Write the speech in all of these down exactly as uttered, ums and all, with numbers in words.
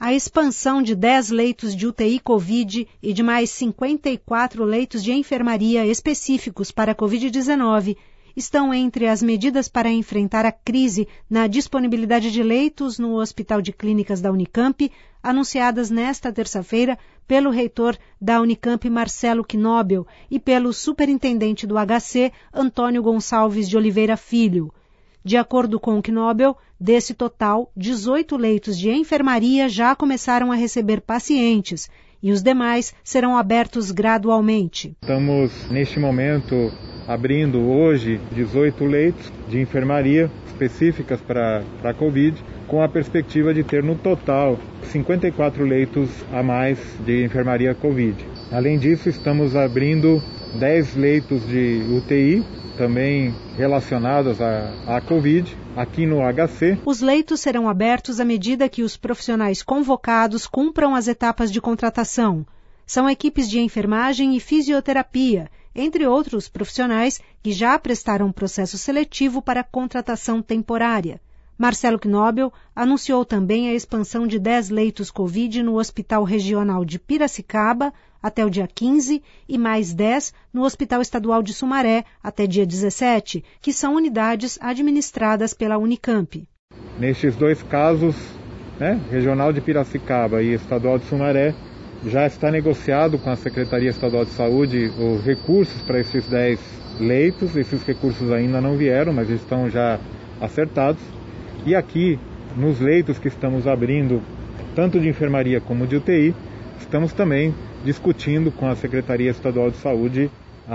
A expansão de dez leitos de U T I Covid e de mais cinquenta e quatro leitos de enfermaria específicos para a covid dezenove estão entre as medidas para enfrentar a crise na disponibilidade de leitos no Hospital de Clínicas da Unicamp, anunciadas nesta terça-feira pelo reitor da Unicamp, Marcelo Knobel, e pelo superintendente do H C, Antônio Gonçalves de Oliveira Filho. De acordo com o Knobel, desse total, dezoito leitos de enfermaria já começaram a receber pacientes e os demais serão abertos gradualmente. Estamos, neste momento, abrindo hoje dezoito leitos de enfermaria específicas para a Covid, com a perspectiva de ter no total cinquenta e quatro leitos a mais de enfermaria Covid. Além disso, estamos abrindo dez leitos de U T I, também relacionados à, à Covid, aqui no H C. Os leitos serão abertos à medida que os profissionais convocados cumpram as etapas de contratação. São equipes de enfermagem e fisioterapia, entre outros profissionais que já prestaram processo seletivo para contratação temporária. Marcelo Knobel anunciou também a expansão de dez leitos Covid no Hospital Regional de Piracicaba até o dia quinze e mais dez no Hospital Estadual de Sumaré até dia dezessete, que são unidades administradas pela Unicamp. Nestes dois casos, né, Regional de Piracicaba e Estadual de Sumaré, já está negociado com a Secretaria Estadual de Saúde os recursos para esses dez leitos. Esses recursos ainda não vieram, mas estão já acertados. E aqui, nos leitos que estamos abrindo, tanto de enfermaria como de U T I, estamos também discutindo com a Secretaria Estadual de Saúde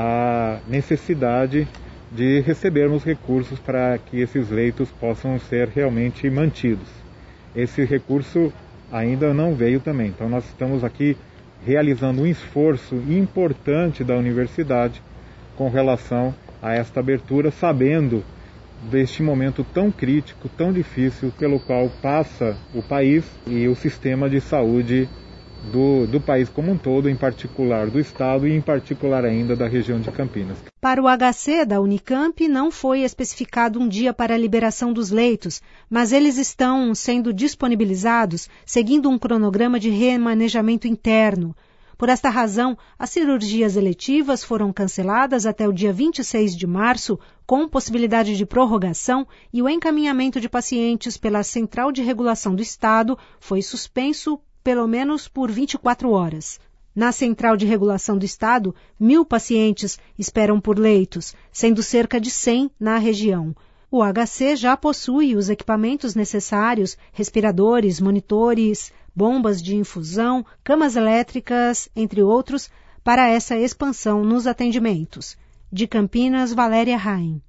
a necessidade de recebermos recursos para que esses leitos possam ser realmente mantidos. Esse recurso ainda não veio também, então nós estamos aqui realizando um esforço importante da universidade com relação a esta abertura, sabendo deste momento tão crítico, tão difícil, pelo qual passa o país e o sistema de saúde do, do país como um todo, em particular do Estado e em particular ainda da região de Campinas. Para o H C da Unicamp, não foi especificado um dia para a liberação dos leitos, mas eles estão sendo disponibilizados seguindo um cronograma de remanejamento interno. Por esta razão, as cirurgias eletivas foram canceladas até o dia vinte e seis de março, com possibilidade de prorrogação, e o encaminhamento de pacientes pela Central de Regulação do Estado foi suspenso pelo menos por vinte e quatro horas. Na Central de Regulação do Estado, mil pacientes esperam por leitos, sendo cerca de cem na região. O H C já possui os equipamentos necessários, respiradores, monitores, bombas de infusão, camas elétricas, entre outros, para essa expansão nos atendimentos. De Campinas, Valéria Raim.